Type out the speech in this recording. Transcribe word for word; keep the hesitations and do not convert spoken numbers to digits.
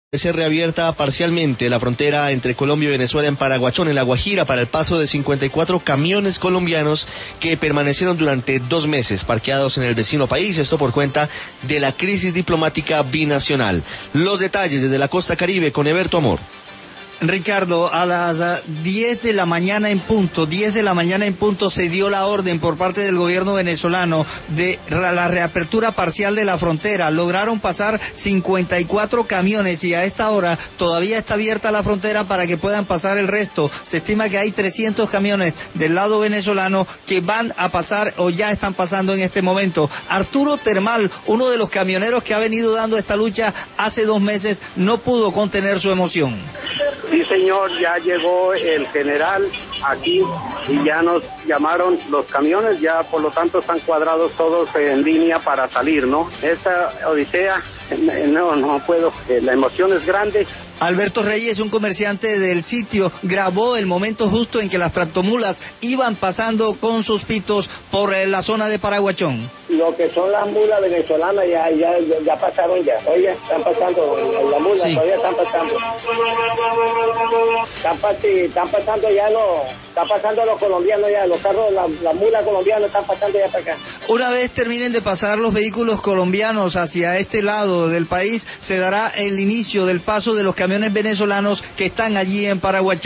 Se reabierta parcialmente la frontera entre Colombia y Venezuela en Paraguachón, en La Guajira, para el paso de cincuenta y cuatro camiones colombianos que permanecieron durante dos meses parqueados en el vecino país, esto por cuenta de la crisis diplomática binacional. Los detalles desde la costa Caribe con Eberto Amor. Ricardo, a las diez de la mañana en punto, diez de la mañana en punto se dio la orden por parte del gobierno venezolano de la reapertura parcial de la frontera. Lograron pasar cincuenta y cuatro camiones y a esta hora todavía está abierta la frontera para que puedan pasar el resto. Se estima que hay trescientos camiones del lado venezolano que van a pasar o ya están pasando en este momento. Arturo Termal, uno de los camioneros que ha venido dando esta lucha hace dos meses, no pudo contener su emoción. Sí, señor, ya llegó el general aquí y ya nos llamaron los camiones, ya por lo tanto están cuadrados todos en línea para salir, ¿no? Esta odisea, no, no puedo, la emoción es grande. Alberto Reyes, un comerciante del sitio, grabó el momento justo en que las tractomulas iban pasando con sus pitos por la zona de Paraguachón. Lo que son las mulas venezolanas ya ya ya pasaron ya, oye, están pasando, las mulas sí. Todavía están pasando. Están, están pasando ya los, están pasando los colombianos ya, los carros, las la mulas colombianas están pasando ya para acá. Una vez terminen de pasar los vehículos colombianos hacia este lado del país, se dará el inicio del paso de los camiones venezolanos que están allí en Paraguachón.